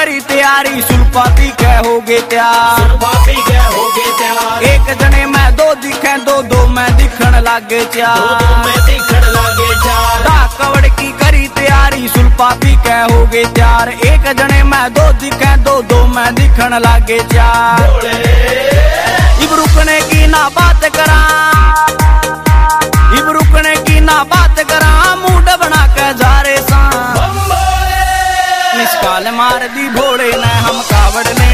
करी तैयारी सुलपाती कह होगे त्यार, एक जने में दो दिखे दो दो में दिखण लागे चार, कवड़ की करी तैयारी सुलपाती कह होगे त्यार, एक जने में दो दिखे दो दो में दिखण लागे चार। इब रुकने की ना बात करा, इब रुकने की ना बात करा, मूड बना के जा रे सा निष्काल मार दी भोले ने हम कावड़ ले